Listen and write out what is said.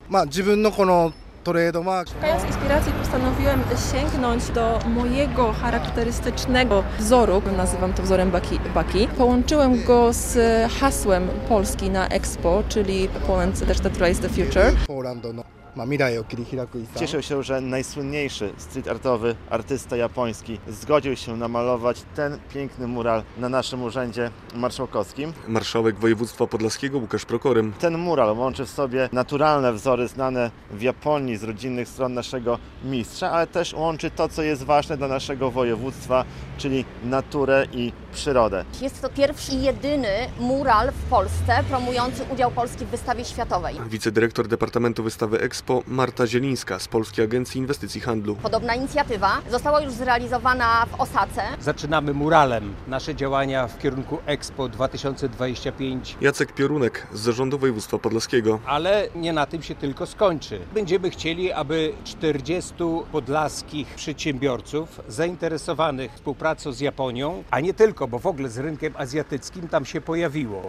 Szukając inspiracji postanowiłem sięgnąć do mojego charakterystycznego wzoru, nazywam to wzorem Baki. Połączyłem go z hasłem Polski na Expo, czyli Poland that Rise the Future. Cieszę się, że najsłynniejszy street artowy artysta japoński zgodził się namalować ten piękny mural na naszym urzędzie marszałkowskim. Marszałek województwa podlaskiego Łukasz Prokorym. Ten mural łączy w sobie naturalne wzory znane w Japonii z rodzinnych stron naszego mistrza, ale też łączy to, co jest ważne dla naszego województwa, czyli naturę i przyrodę. Jest to pierwszy i jedyny mural w Polsce promujący udział Polski w wystawie światowej. Wicedyrektor Departamentu Wystawy Expo Marta Zielińska z Polskiej Agencji Inwestycji Handlu. Podobna inicjatywa została już zrealizowana w Osace. Zaczynamy muralem nasze działania w kierunku Expo 2025. Jacek Piorunek z Zarządu Województwa Podlaskiego. Ale nie na tym się tylko skończy. Będziemy chcieli, aby 40 podlaskich przedsiębiorców zainteresowanych współpracą z Japonią, a nie tylko, bo w ogóle z rynkiem azjatyckim tam się pojawiło.